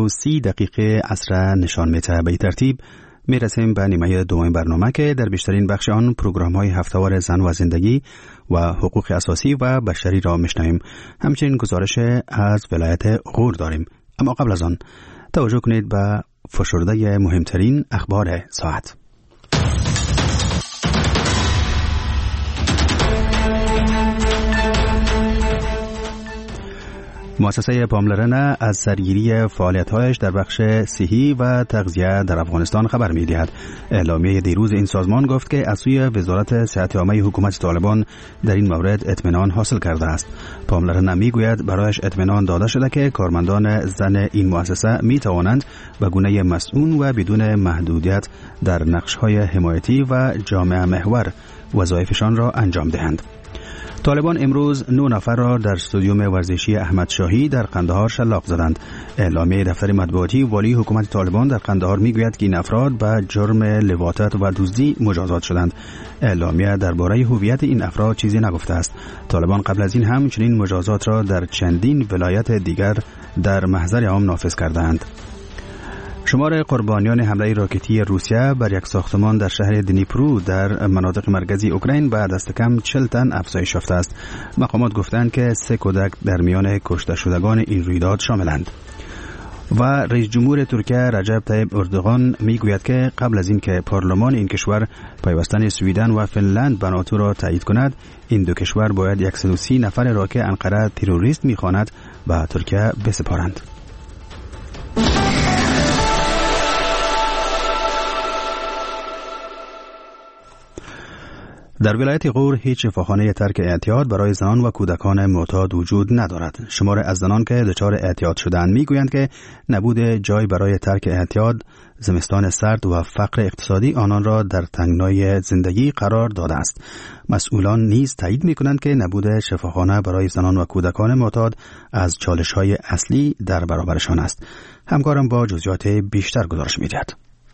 4:30 عصر نشان میده. به این ترتیب میرسیم به نیمه دوم برنامه که در بیشترین بخش آن پروگرام‌های هفته‌وار زن و زندگی و حقوق اساسی و بشری را میشنویم. همچنین گزارش از ولایت غور داریم. اما قبل از آن توجه کنید به فشرده مهمترین اخبار ساعت. مؤسسه پاملرنه از سرگیری فعالیت‌هایش در بخش صحی و تغذیه در افغانستان خبر می‌دهد. اعلامیه دیروز این سازمان گفت که از سوی وزارت صحت عامه حکومت طالبان در این مورد اطمینان حاصل کرده است. پاملرنه می‌گوید برایش اطمینان داده شده که کارمندان زن این مؤسسه می‌توانند به گونه مسئول و بدون محدودیت در نقش‌های حمایتی و جامعه محور وظایفشان را انجام دهند. طالبان امروز 9 نفر را در استادیوم ورزشی احمد شاهی در قندهار شلاق زدند. اعلامیه دفتر مطبوعاتی والی حکومت طالبان در قندهار میگوید که این افراد به جرم لواطت و دزدی مجازات شدند. اعلامیه درباره هویت این افراد چیزی نگفته است. طالبان قبل از این هم چنین مجازات را در چندین ولایت دیگر در محضر عام نافذ کردند. شمار قربانیان حمله راکتی روسیه بر یک ساختمان در شهر دنیپرو در مناطق مرکزی اوکراین به دست کم 40 تن افزایش یافته است. مقامات گفتند که 3 کودک در میان کشته شدگان این رویداد شاملند. و رئیس جمهور ترکیه رجب طیب اردوغان میگوید که قبل از اینکه پارلمان این کشور پیوستن سویدن و فنلند به ناتو را تایید کند، این دو کشور باید 130 نفر را که انقره تروریست میخواند به ترکیه بسپارند. در ولایت غور هیچ شفاخانه ترک اعتیاد برای زنان و کودکان معتاد وجود ندارد. شمار از زنان که دچار اعتیاد شدند میگویند که نبود جای برای ترک اعتیاد، زمستان سرد و فقر اقتصادی آنان را در تنگنای زندگی قرار داده است. مسئولان نیز تایید میکنند که نبود شفاخانه برای زنان و کودکان معتاد از چالش‌های اصلی در برابرشان است. همکارم با جزئیات بیشتر گزارش می‌دهد.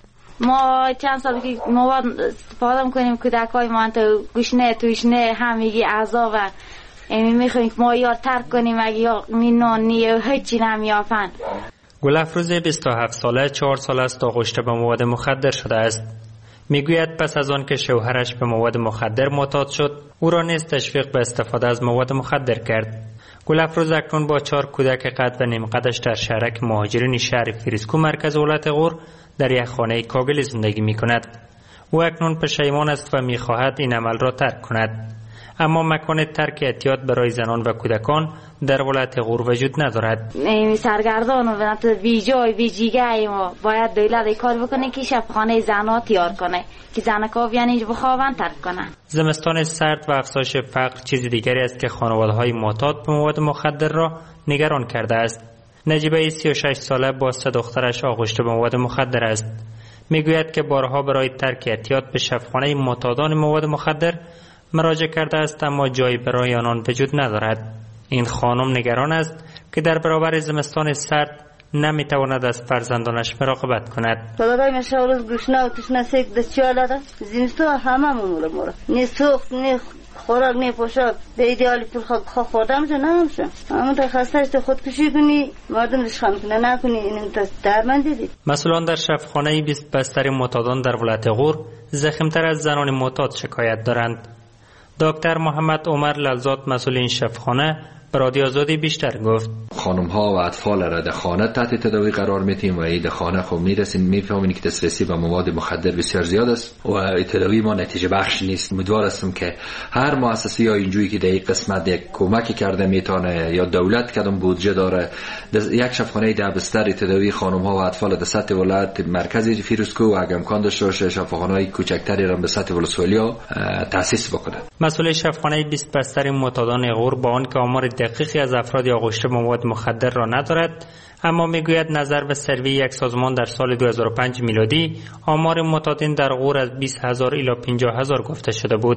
ما چند سال که مواد استفاده میکنیم کودکای ما تو گوشنه توشنه همگی اعضا و میخوایم که ما یا ترک کنیم اگه یا مینون نیه هیچی نمیافن. گلافروز 27 ساله 4 سال است آغشته به مواد مخدر شده است. میگوید پس از آن که شوهرش به مواد مخدر معتاد شد او را نیز تشویق به استفاده از مواد مخدر کرد. گلافروز اکنون با 4 کودک قد و نیم قدش در شهرک مهاجرین شهر فریسکو مرکز ولایت غور در یک خانه کاگل زندگی می کند. او اکنون پشیمان است و می خواهد این عمل را ترک کند. اما مکان ترک اعتیاد برای زنان و کودکان در ولایت غور وجود ندارد. سرگردان و بی جای بی جیگه ما باید دولت کار بکنه که شفاخانه زنها تیار کنه که زنکا بیان اینجا بخوابن ترک کنن. زمستان سرد و افزایش فقر چیز دیگری است که خانواده‌های معتاد به مواد مخدر را نگران کرده است. نجیبه 36 ساله با 3 دخترش آغشته به مواد مخدر است. میگوید که بارها برای ترک اعتیاد به شفاخانه معتادان مواد مخدر مراجعه کرده است اما جایی برای آنان وجود ندارد. این خانم نگران است که در برابر زمستان سرد نمیتواند از فرزندانش مراقبت کند. خدای مشاورز گوشنا و تشنا سیک دچاله زمستان همه مورا نی سوخت نی خوراک نی پوشاک به ایدئالی پول خوردم چه نمیشه. اما تا خسته خودکشی کنی مردم دشخواه میکنه نکنی این درمان دیدی. مسئولان در شفاخانه 20 بستر معتادان در ولایت غور ضخیم‌تر از زنان معتاد شکایت دارند. دکتر محمد عمر للزاد مسئول این شفاخانه به رادیو آزادی بیشتر گفت. خانم ها و اطفال را در خانه تحت تداوی قرار میتیم و این خانه خب میرسیم میفهمیم که دسترسی به مواد مخدر بسیار زیاد است و تداوی ما نتیجه بخش نیست. امیدوار هستم که هر مؤسسه یا اینجوری که در این قسمت یک کمکی کرده میتونه یا دولت کدام بودجه داره یک شفاخانه در بستر تداوی خانم ها و اطفال در سطح ولایت مرکزی فیروزکو و اگه امکان داشته باشه شفاخانه‌های کوچکتری را به سطح ولسوالی تأسیس بکنه. مسئول شفاخانه 20 بستر معتادان غور با آن که آمار دقیقی از افراد آغشته به مواد مخدر را ندارد اما میگوید نظر به سروی یک سازمان در سال 2005 میلادی آمار معتادین در غور از 20,000 الی 50,000 گفته شده بود.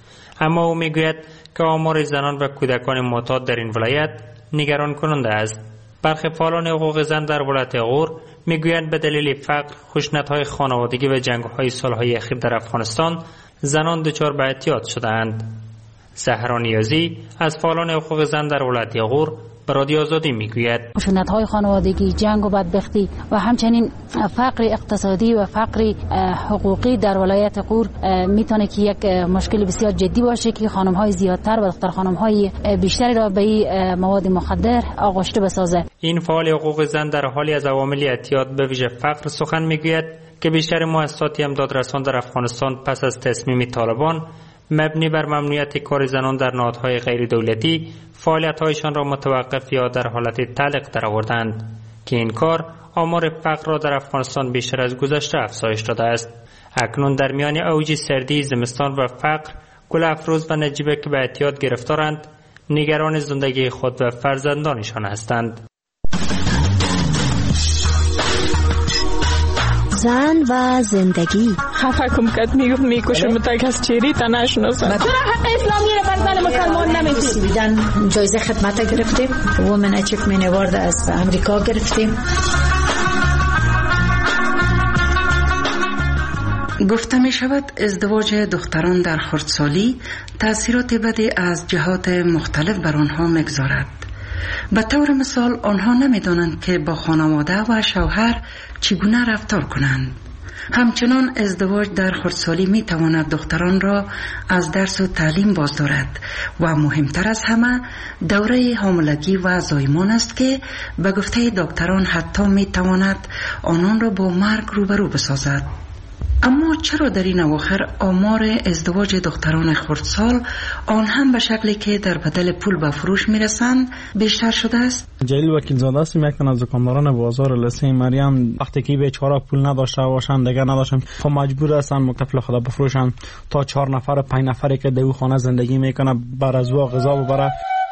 اما او میگوید که آمار زنان و کودکان معتاد در این ولایت نگران کننده است. برخی فعالان حقوق زن در ولایت غور میگویند به دلیل فقر، خشونت‌های خانوادگی و جنگ‌های سال‌های اخیر در افغانستان زنان دچار به اعتیاد شده‌اند. زهرا نیازی از فعالان حقوق زن در ولایت غور به رادیو آزادی میگوید. خشونت‌های خانوادگی، جنگ و بدبختی و همچنین فقر اقتصادی و فقر حقوقی در ولایت غور میتونه که یک مشکل بسیار جدی باشه که خانم‌های زیادتر و دختر خانم‌های بیشتری را به مواد مخدر آغشته بسازه. این فعال حقوق زن در حالی از عوامل اعتیاد به ویژه فقر سخن میگوید که بیشتر مؤسسات امدادرسان در افغانستان پس از تصمیم طالبان مبنی بر ممنوعیت کار زنان در نهادهای غیر دولتی فعالیت‌هایشان را متوقف یا در حالت تعلیق درآوردند که این کار آمار فقر را در افغانستان بیشتر از گذشته افزایش داده است. اکنون در میان اوج سردی، زمستان و فقر، گل افروز و نجیبه که به اعتیاد گرفتارند نگران زندگی خود و فرزندانشان هستند. زن و زندگی. خفه کم کد میکشه متک از چیری تا نشناسم. چرا حق اسلامی رو بر زن مسلمان نمیدید؟ بیدن جایزه خدمت گرفتیم. وومن اچیومنت اوارد از امریکا گرفتیم. گفته می شود ازدواج دختران در خردسالی تأثیرات بدی از جهات مختلف بر آنها میگذارد. به طور مثال آنها نمیدانند که با خانواده و شوهر چگونه رفتار کنند. همچنان ازدواج در خردسالی می تواند دختران را از درس و تعلیم باز دارد و مهمتر از همه دوره حاملگی و زایمان است که به گفته دکتران حتی می تواند آنان را با مرگ روبرو بسازد. اما چرا در این اواخر آمار ازدواج دختران خردسال آن هم به شکلی که در بدل پول به فروش میرسند بیشتر شده است؟ جلیل وکیل زاده است، یک تن از دکانداران بازار لسه مریم. وقتی که بیچاره پول نداشته باشند دیگه نداشتن، خب مجبور هستن مکتفل خدا بفروشن تا 4 نفر 5 نفری که در او خانه زندگی میکنه بر از او غذا ببره.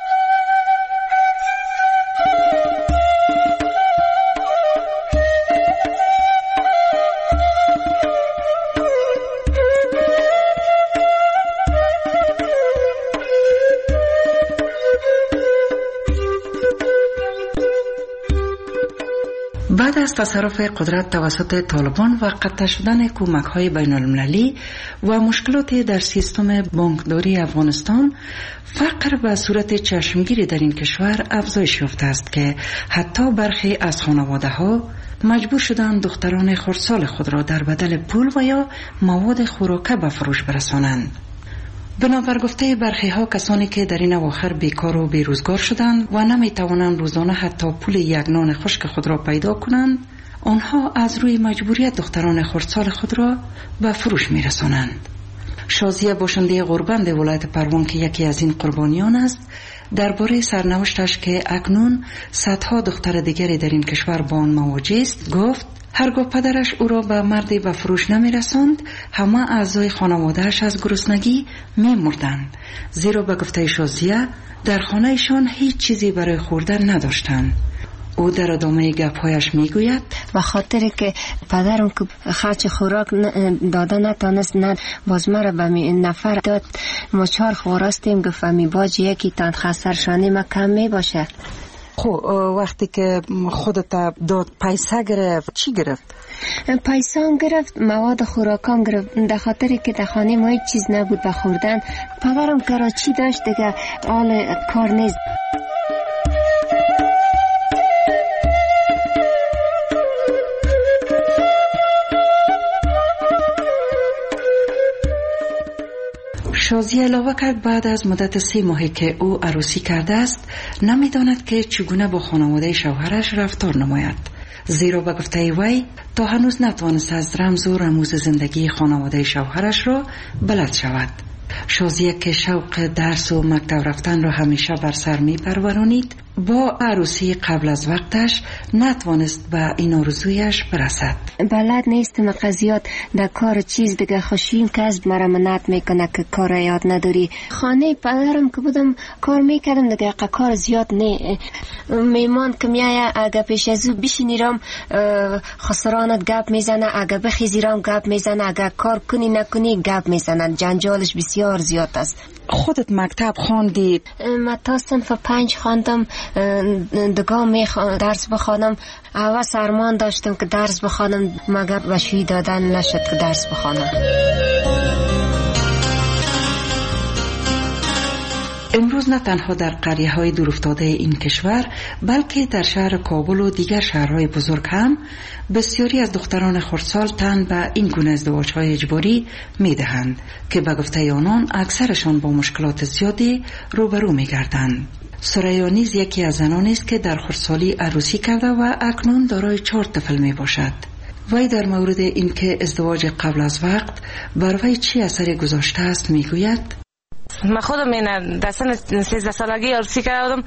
بعد از تصرف قدرت توسط طالبان و قطع شدن کمک‌های بین‌المللی و مشکلات در سیستم بانکداری افغانستان، فقر به صورت چشمگیری در این کشور افزایش یافته است که حتی برخی از خانواده‌ها مجبور شدند دختران خردسال خود را در بدل پول و یا مواد خوراکه به فروش برسانند. بنابر گفته برخی ها کسانی که در این اواخر بیکار و بیروزگار شدند و نمی توانند روزانه حتی پول یک نان خشک خود را پیدا کنند، آنها از روی مجبوریت دختران خردسال خود را به فروش می رسانند. شازیه باشنده غوربند ولایت پروان که یکی از این قربانیان است، درباره سرنوشتش که اکنون صدها دختر دیگری در این کشور با آن مواجه است گفت: هرگاه پدرش او را به مردی به فروش نمی رساند، همه اعضای خانوادهش از گرسنگی می مردند، زیرا به گفته شازیه در خانهشان هیچ چیزی برای خوردن نداشتند. او در ادامه گپ‌هایش میگوید: و خاطر که پدرم که خرچ خوراک داده نتانست، نه باز مرا به نفر داد، ما 4 خوراستیم، گفت می باج یکی تان خسرشانی ما کم می باشه. خب وقتی که خودت داد پیسه گرفت چی گرفت؟ پیسه هم گرفت، مواد خوراکام گرفت، در خاطر که در خانه ما هیچ چیز نبود به خوردن. پدرم کراچی داشت دیگه، حال کار نیست. شازی علاوه کرد بعد از مدت 3 ماهی که او عروسی کرده است نمیداند که چگونه با خانواده شوهرش رفتار نماید، زیرا به گفته وی تا هنوز نتوانست از رمز و رموز زندگی خانواده شوهرش را بلد شود. شازیه که شوق درس و مکتب رفتن را همیشه بر سر می پرورانید، با عروسی قبل از وقتش نتوانست به این آرزویش برسد. بلد نیستم قضیات در کار چیز دیگه، خوشیم که از مرا منعت میکنه که کار یاد نداری. خانه پدرم که بودم کار میکردم دیگه، کار زیاد نه. میمان که میایه اگه پیش از او بشینیرم خسرانت گپ میزنه، اگه بخیزیرم گپ میزنه، اگه کار کنی نکنی گپ میزنن، جنجالش بسیار زیاد است. خودت مکتب خواندی؟ من تا صنف 5 خواندم، دگاه درس بخوانم. اول سرمان داشتم که درس بخوانم، مگر وشوی دادن نشد که درس بخوانم. امروز نه تنها در قریه‌های دورافتاده این کشور بلکه در شهر کابل و دیگر شهرهای بزرگ هم بسیاری از دختران خردسال تن به این گونه ازدواج‌های اجباری می‌دهند که به گفته آنان اکثرشان با مشکلات زیادی روبرو می‌گردند. سریا نیز یکی از زنانی است که در خردسالی عروسی کرده و اکنون دارای 4 طفل میباشد. وی در مورد اینکه ازدواج قبل از وقت بر وی چی اثری گذاشته است میگوید: من خودم این در سن 13 سالگی عروسی کردم،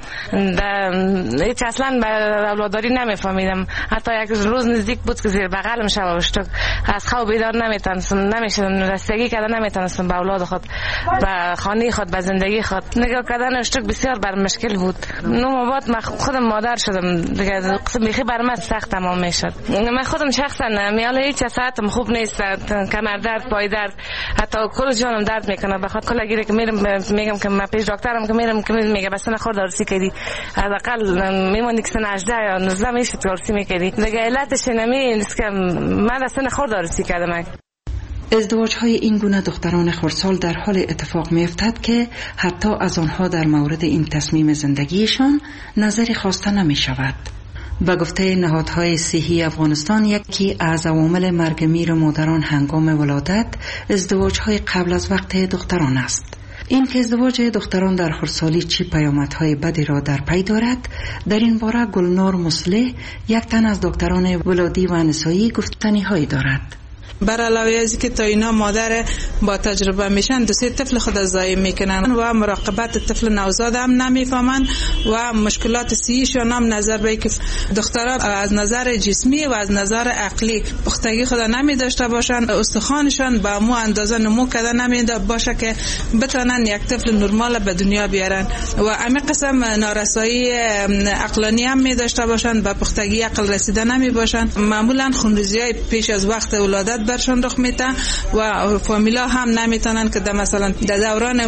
هیچ اصلا به اولاداری نمیفهمیدم. حتی یک روز نزدیک بود که زیر بغلم شب اشتک از خواب بیدار نمیشدم، رسیدگی کردن نمیتونستم به اولاد خود، به خانه خود، به زندگی خود. نگاه کردن اشتک بسیار بر مشکل بود. نو بعد من خودم مادر شدم دیگه، قسم بیخی بر من سخت تمام میشد. من خودم شخصا میاله هیچ ساعتم خوب نیست، کمر درد، پای درد، حتی کل جانم درد میکنه. بخاطر کلا گیره که میگم که من پیش دکترم که میرم که میگه بس نخورد عروسی کردی، حداقل میمونی که سن 18 یا 19 میشه عروسی میکردی دیگه. علتش نیست که من اصلا نخورد عروسی کردم. ازدواج‌های این گونه دختران خردسال در حال اتفاق می‌افتد که حتی از آنها در مورد این تصمیم زندگیشان نظری خواسته نمی‌شود. به گفته نهادهای صحی افغانستان، یکی از عوامل مرگ میر مادران هنگام ولادت ازدواج‌های قبل از وقت دختران است. این که ازدواج دختران در خردسالی چی پیامدهای بدی را در پی دارد، در این باره گلنار مصلح، یک تن از دکتران ولادی و نسایی، گفتنی‌هایی دارد. بر علاوه از که تا اینا مادر با تجربه میشن 2-3 طفل خود ضایع میکنن و مراقبت طفل نوزاد هم نمیفهمن و مشکلات صحیشون هم نظر به که دخترها از نظر جسمی و از نظر عقلی پختگی خود نمی داشته باشن، استخوانشان با مو اندازه نمو کرده نمیده باشه که بتونن یک طفل نرمال به دنیا بیارن و همین قسم نارسایی عقلانی هم می داشته باشن، به پختگی عقل رسیده نمی باشن. معمولا خونریزی‌های پیش از وقت ولادت برشان رخ میده و فامیلا هم نمیتونن که مثلا در دوران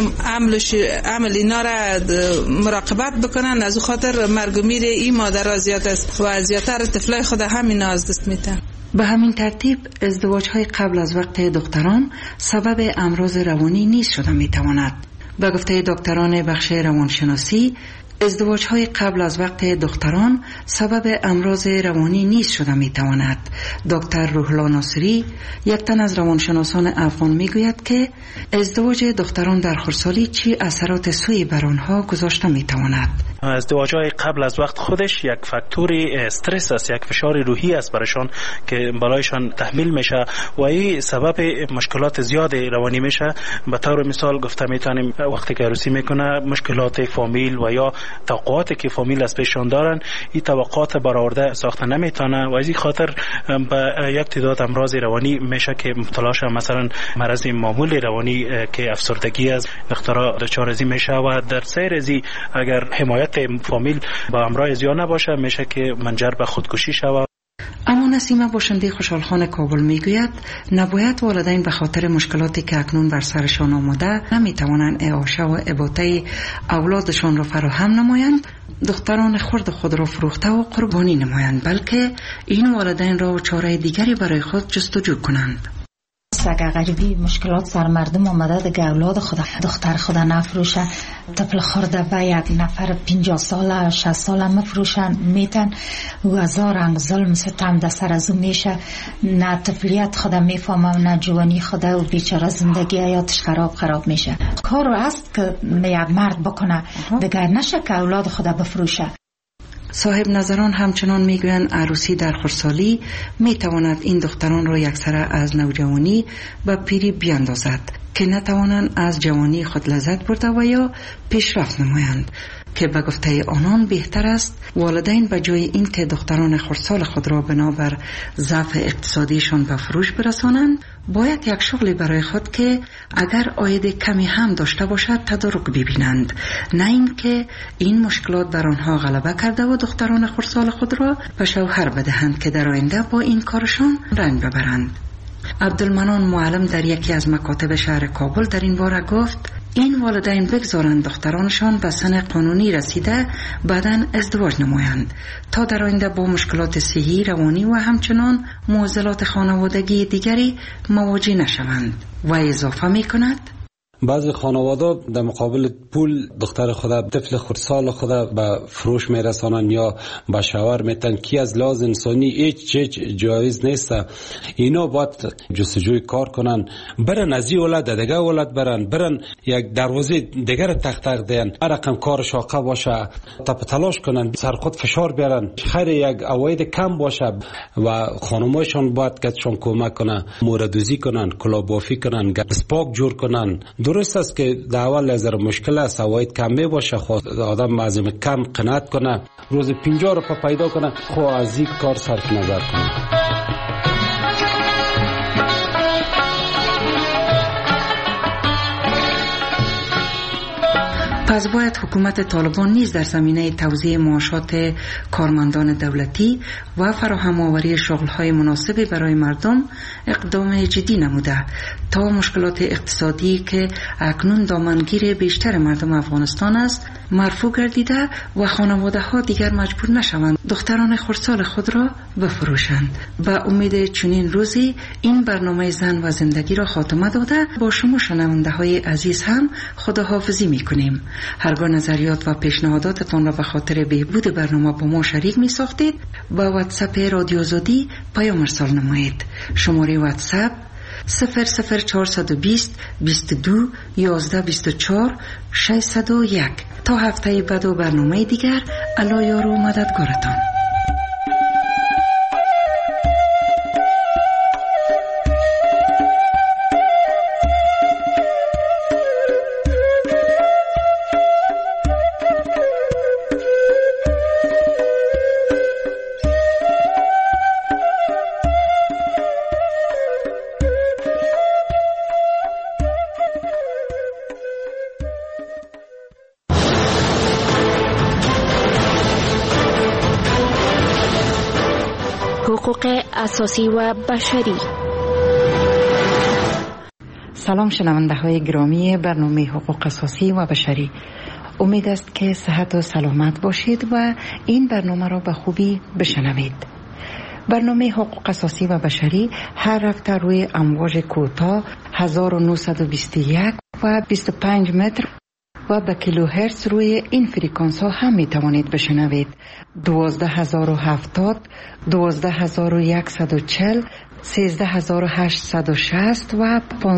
عمل اینا را مراقبت بکنن. از خاطر مرگ و میر این مادرها زیاد است و زیادتر طفلای خود همین از دست میدن. به همین ترتیب ازدواج‌های قبل از وقت دختران سبب امراض روانی نیز شده میتواند. به گفته دکتران بخش روانشناسی، ازدواج‌های قبل از وقت دختران سبب امراض روانی نیز شده میتواند. دکتر روح‌الله ناصری، یک تن از روانشناسان افغان، میگوید که ازدواج دختران در خردسالی چی اثرات سوئی بر آنها گذاشته میتواند. ازدواج‌های قبل از وقت خودش یک فاکتور استرس است، یک فشار روحی است برایشان که بالایشان تحمیل میشه و این سبب مشکلات زیاد روانی میشه. به طور مثال گفته میتونیم وقتی که عروسی میکنه مشکلات فامیل و یا توقعاتی که فامیل از پیشان دارن، این توقعات برآورده ساخته نمیتونه و از این خاطر به یک تعداد امراض روانی میشه که مبتلا شه. مثلا مرض معمول روانی که افسردگی از دخترها دچار ازی میشه و در سیر ازی اگر حمایت فامیل با امراض زیاد نباشه میشه که منجر به خودکشی شود. اما نسیمه باشنده خوشحالخان کابل میگوید نباید والدین به خاطر مشکلاتی که اکنون بر سرشان آمده نمیتوانند اعاشه و اباطه اولادشان را فراهم نمایند، دختران خرد خود را فروخته و قربانی نمایند، بلکه این والدین را چاره دیگری برای خود جستجو کنند. اگر غریبی مشکلات سر مردم آمده دیگه اولاد خود دختر خود نفروشه، طفل خورده و یک نفر 50 ساله 60 ساله مفروشن میتن و هزار رنگ ظلم ستم در سر از او میشه. نه طفلیت خود میفهمه نه جوانی خود و بیچاره زندگی حیاتش خراب میشه. کار است که یک مرد بکنه دیگه نشه که اولاد خود بفروشه. صاحب نظران همچنان میگویند عروسی در خردسالی میتواند این دختران را یکسره از نوجوانی و پیری بیاندازد که نتوانند از جوانی خود لذت برده و یا پیشرفت نمایند، که به گفته آنان بهتر است والدین به جای این که دختران خردسال خود را بنابر ضعف اقتصادیشان به فروش برسانند، باید یک شغلی برای خود که اگر عاید کمی هم داشته باشد تدارک ببینند، نه این که این مشکلات بر آنها غلبه کرده و دختران خردسال خود را به شوهر بدهند که در آینده با این کارشان رنج ببرند. عبدالمنان معلم در یکی از مکاتب شهر کابل در این باره گفت این والدین بگذارند دخترانشان به سن قانونی رسیده بعداً ازدواج نمایند تا در آینده با مشکلات صحی، روانی و همچنان معضلات خانوادگی دیگری مواجه نشوند. و اضافه می کند بعضی خانواده در مقابل پول دختر خود، طفل خردسال خود به فروش میرسانن یا به شوهر میتن که از لحاظ انسانی هیچ جایز نیست. اینا باید جستجوی کار کنن، برن از این ولد دیگه ولد برن یک دروازه دیگر تختق دین، رقم کار شاقه باشه، تلاش کنن سر خود فشار بیارن، خیر یک عواید کم باشه و خانمایشان باید کتشان کمک کنن، موردوزی کنن، کلابافی کنن، سپاک جور کنن. درست است که در اول از مشکل است، عواید کم می باشه، خود آدم معظم کم قناعت کنه، روز 50 روپیه پیدا کنه، خود از این کار صرف نظر کنه. پس باید حکومت طالبان نیز در زمینه توزیع معاشات کارمندان دولتی و فراهم آوری شغل‌های مناسب برای مردم اقدام جدی نموده تا مشکلات اقتصادی که اکنون دامنگیر بیشتر مردم افغانستان است مرفوع گردیده و خانواده‌ها دیگر مجبور نشوند دختران خردسال خود را بفروشند. به امید چنین روزی این برنامه زن و زندگی را خاتمه داده با شما شنونده‌های عزیز هم خداحافظی می‌کنیم. هرگاه نظریات و پیشنهاداتتان را به خاطر بهبود برنامه با ما شریک می ساختید با واتساپ رادیو آزادی پیام ارسال نمایید. شماره واتساپ 00420 22 11 24 601. تا هفته بعد و برنامه دیگر، الله یار و مددگارتان. حقوق اساسی و بشری. سلام شنونده های گرامی برنامه حقوق اساسی و بشری، امید است که صحت و سلامت باشید و این برنامه را به خوبی بشنوید. برنامه حقوق اساسی و بشری هر هفته روی امواج کوتاه 1921 و 25 متر و به کیلوهرتز روی این فرکانس ها هم می توانید بشنوید. 12070 12140 13860 و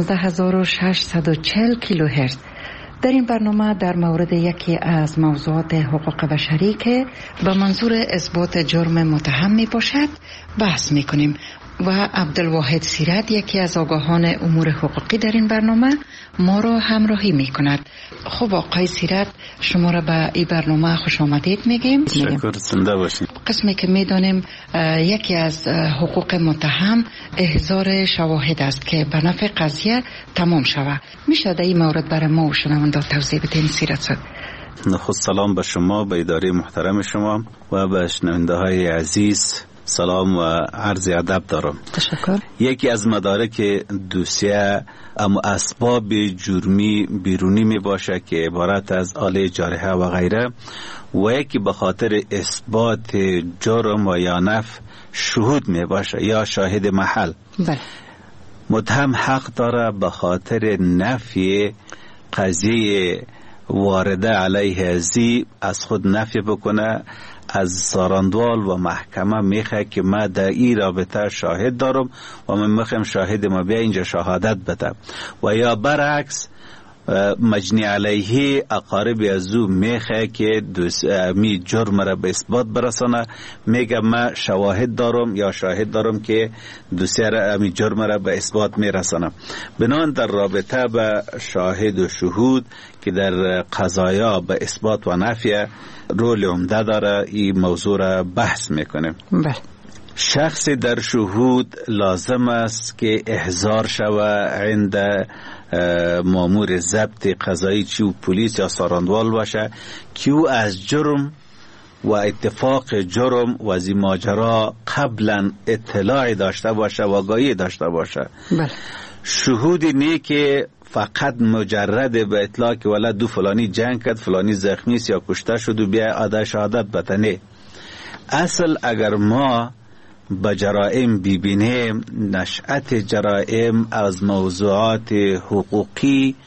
15640 کیلوهرتز. در این برنامه در مورد یکی از موضوعات حقوق بشری که به منظور اثبات جرم متهم می باشد بحث می کنیم و عبدالواحد سیرت، یکی از آگاهان امور حقوقی در این برنامه، ما را همراهی می کند. خب آقای سیرت، شما را به این برنامه خوش آمدید میگیم. شکر، زنده باشید. قسمی که می دانیم یکی از حقوق متهم احضار شواهد است که به نفع قضیه تمام شود. میشه در این مورد برای ما و شنونده توضیح بدین سیرت صاحب؟ نخست سلام به شما، به اداره محترم شما و به شنونده های عزیز سلام و عرض ادب دارم. تشکر. یکی از مدارک دوسیه اما اسباب جرمی بیرونی می باشه که عبارت از آله جارحه و غیره، و یکی به خاطر اثبات جرم و یا نفی شهود می باشه یا شاهد محل. بله. متهم حق داره به خاطر نفی قضیه وارده علیه ازی از خود نفی بکنه، از ساراندوال و محکمه میخواه که ما در این رابطه شاهد دارم و من میخوام شاهد ما بیا اینجا شهادت بده، و یا برعکس مجنی علیه اقارب از او میخواه که می جرم را به اثبات برسانه، میگه ما شواهد دارم یا شاهد دارم که دوسیه را می جرم را به اثبات میرسانه. بنان در رابطه به شاهد و شهود که در قضایا به اثبات و نفی رول عمده داره، این موضوع را بحث میکنه. بله. شخص در شهود لازم است که احضار شود عند مامور ضبط قضایی، چی و پلیس یا ساراندوال باشه، که او از جرم و اتفاق جرم و از این ماجرا قبلا اطلاعی داشته باشه و آگاهی داشته باشه. بله. شهودی نه که فقط مجرد به اطلاع که ولد دو فلانی جنگ کرد، فلانی زخمی است یا کشته شد و بیا ادای شهادت بتنه. اصل اگر ما به جرائم ببینیم، نشأت جرائم از موضوعات حقوقی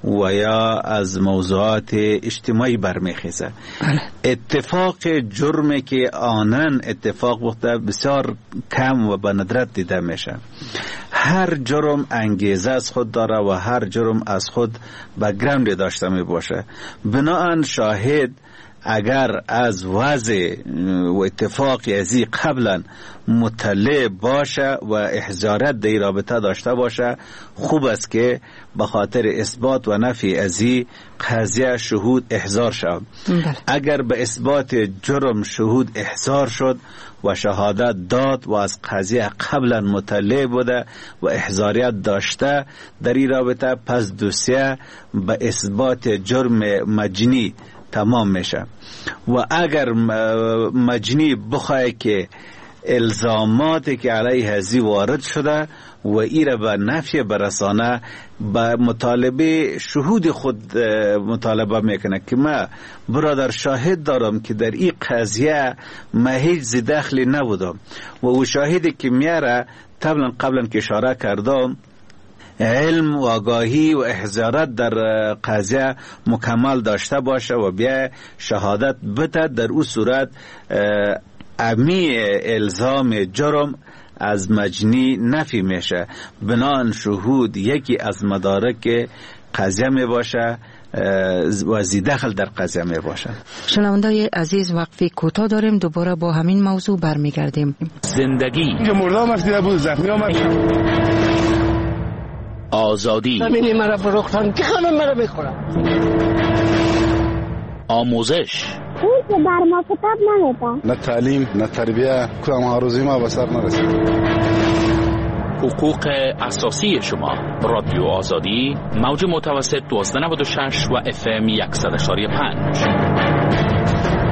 و یا از موضوعات اجتماعی برمیخیزه. اتفاق جرمی که آنن اتفاق بوده بسیار کم و به ندرت دیده میشه. هر جرم انگیزه از خود داره و هر جرم از خود بک‌گراند داشته می باشه. بناهن شاهد اگر از وضع و اتفاقی ازی قبلا مطلع باشه و احضارات در رابطه داشته باشه، خوب است که به خاطر اثبات و نفی ازی قضیه شهود احضار شد. اگر به اثبات جرم شهود احضار شد و شهادت داد و از قضیه قبلا مطلع بوده و احضاریت داشته در این رابطه، پس دوسیه به اثبات جرم مجنی تمام میشه. و اگر مجنی بخواه که الزاماتی که علیه ازی وارد شده و ایره به نفی برسانه، به مطالبه شهود خود مطالبه میکنه که ما برادر شاهد دارم که در این قضیه ما هیچ دخلی نبودم و او شاهدی که میاره قبلا که اشاره کردم علم و آگاهی و احضارات در قضیه مکمل داشته باشه و بیا شهادت بده، در او صورت امی الزام جرم از مجنی نفی میشه. بنان شهود یکی از مدارک قضیه می باشه و دخل در قضیه می باشه. شنوندای عزیز، وقفی کوتاه داریم، دوباره با همین موضوع برمیگردیم. زندگی مردم مسئله بود، زخمی آمد، آزادی، همینی مرا فروختن که خانم مرا بخورم، آموزش، که بر ما کتاب نمیدن، نه تعلیم نه تربیه، کدام ها روزی ما به سر نرسید. حقوق اساسی شما. رادیو آزادی، موج متوسط 1296 و FM 100.5.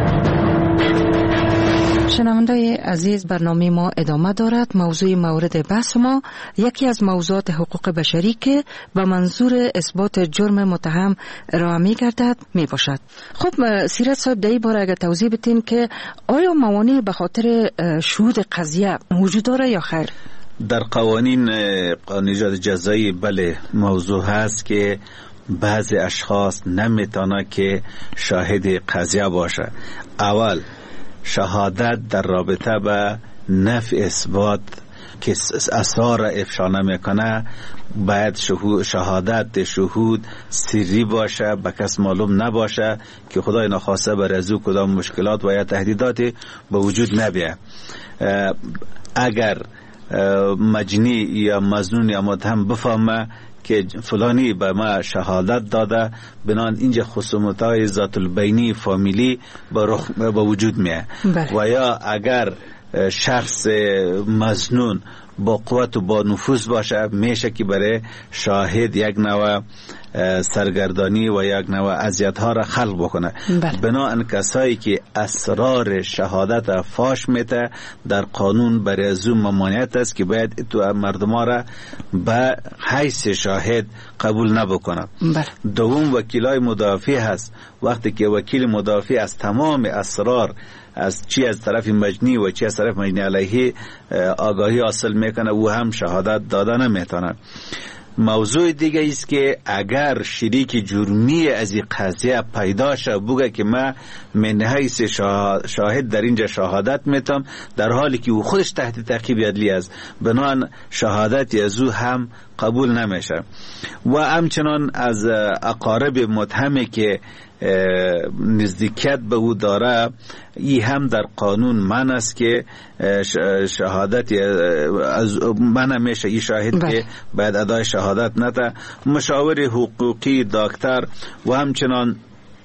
شنوندای عزیز، برنامه ما ادامه دارد. موضوع مورد بحث ما یکی از موضوعات حقوق بشری که به منظور اثبات جرم متهم ارائه می‌گردد میباشد. خب سیرت صاحب، در این باره اگر توضیح بدین که آیا موانع به خاطر شهود قضیه وجود داره یا خیر؟ در قوانین قانون جزایی بله موضوع هست که بعضی اشخاص نمیتونه که شاهد قضیه باشه. اول شهادت در رابطه به نفی اثبات که اسرار افشا نمیکنه، باید شهادت شهود سری باشه، به کس معلوم نباشه که خدای نخواسته بر از او کدام مشکلات و یا تهدیداتی به وجود نبیه. اگر مجنی یا مظنون یا متهم بفهمه که فلانی به ما شهادت داده، بنان اینجا خصومت‌های ذات البینی فامیلی به وجود میه. و یا اگر شخص مظنون با قوت و با نفوذ باشه، میشه که برای شاهد یک نوع سرگردانی و یک نوع اذیت‌ها را خلق بکنه. بنابراین کسایی که اسرار شهادت فاش میته، در قانون برای از اون ممانعت است که باید تو مردم را به حیث شاهد قبول نبکنه. دوم وکیلای مدافع هست. وقتی که وکیل مدافع از تمام اسرار از چی از طرف مجنی و چی از طرف مجنی علیه آگاهی حاصل میکنه، او هم شهادت داده نمیتونه. موضوع دیگه است که اگر شریک جرمی از این قضیه پیدا شه، بگه که من من حیث شاهد در اینجا شهادت میتم، در حالی که او خودش تحت تعقیب عدلی است، بنابراین شهادت از او هم قبول نمیشه. و همچنان از اقارب متهمی که نزدیکیت به او داره، ای هم در قانون من است که شهادت از من میشه ای شاهد که باید ادای شهادت نده. مشاور حقوقی، دکتر و همچنان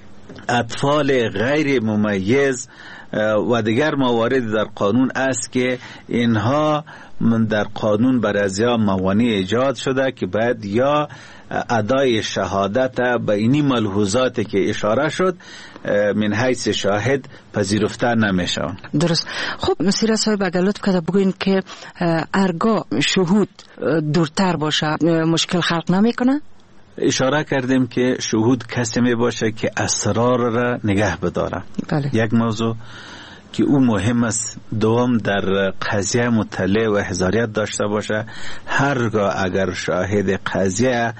اطفال غیر ممیز و دیگر موارد در قانون است که اینها در قانون بر ازیا موانع ایجاد شده که باید یا ادای شهادت به اینی ملحوظاتی که اشاره شد من حیث شاهد پذیرفته نمیشه. درست. خب مسیر صاحب اگر لطف کرده بگوین که ارگاه شهود دورتر باشه مشکل خلق نمیکنه؟ اشاره کردیم که شهود کسی می باشه که اسرار را نگه بداره. یک موضوع که او مهم است. دوم در قضیه مطلع و احضاریت داشته باشه. هرگاه اگر شاهد قضیه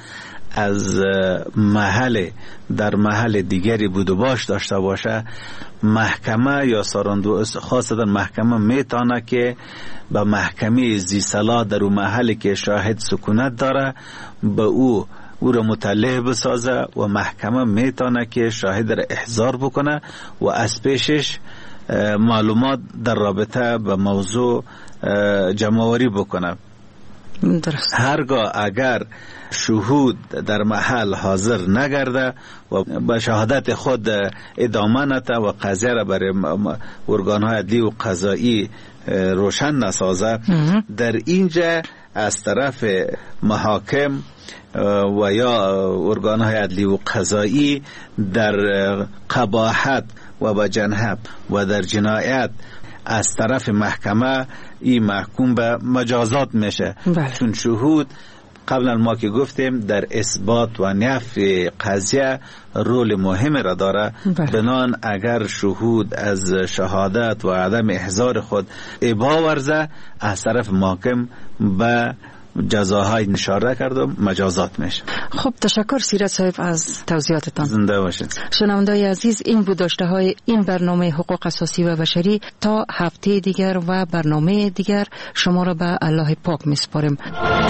از محل در محل دیگری بود و باش داشته باشه، محکمه یا ساراندو خاصتا محکمه میتونه که به محکمه زی صلاح در اون محلی که شاهد سکونت داره به او را مطلع بسازه و محکمه میتونه که شاهد را احضار بکنه و از پیشش معلومات در رابطه به موضوع جمع‌آوری بکنه. درست. هرگاه اگر شهود در محل حاضر نگرده و به شهادت خود ادامه نده و قضیه را برای ارگان‌های عدلی و قضایی روشن نسازه، در اینجا از طرف محاکم و یا ارگان‌های عدلی و قضایی در قباحت و بجنحه و در جنایت از طرف محکمه این محکوم به مجازات میشه. چون شهود قبلا ما که گفتیم در اثبات و نفی قضیه رول مهم را داره. بنان اگر شهود از شهادت و عدم احضار خود ابا ورزه از طرف محکم به جزاهای اشاره کردم مجازات میشه. خب تشکر سیرت صاحب از توضیحاتتان. زنده باشید. شنوندگان عزیز، این بود داشته های این برنامه حقوق اساسی و بشری. تا هفته دیگر و برنامه دیگر شما را به الله پاک میسپاریم.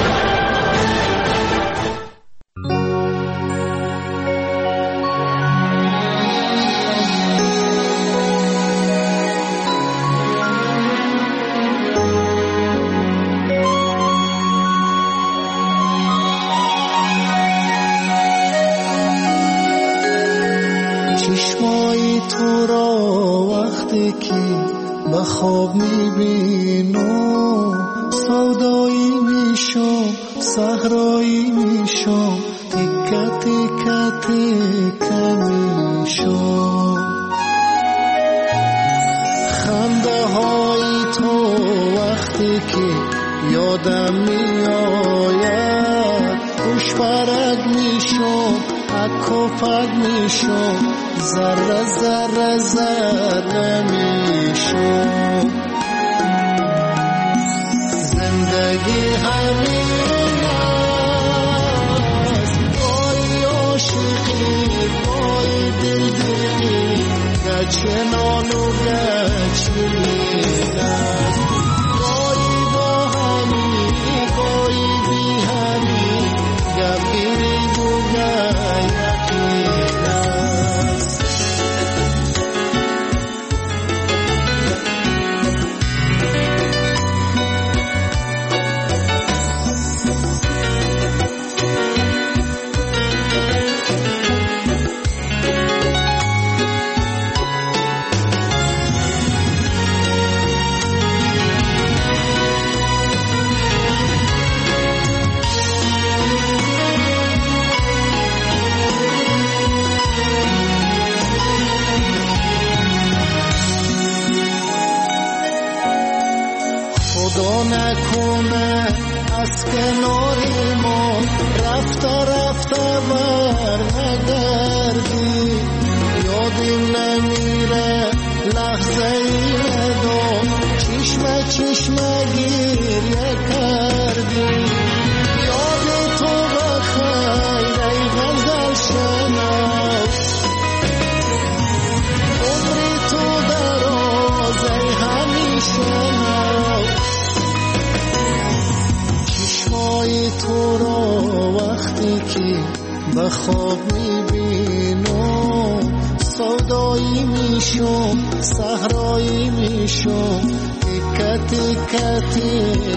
خواب میبینم سودایی میشم صحرایی میشم تکه تکه تکه میشم خنده های تو وقتی که یادم میآید خوش پرک میشم اکوفک میشم ذره ذره ذره میشم زندگی همین است بای عاشقی بای دلدلی گچنان و گچنین است گایی با همی گایی بی همی گفیری بوگه یقین است نکنه از کنار ما رفته رفته بر نگردی یادی نمیره لحظه ای ندام چشمه چشمه گریه کردی یاد تو بخیر ای غزل شناس عمری تو دراز ای همیشه تو را وقتی که به خواب میبینم سودایی میشم صحرایی میشم تکه تکه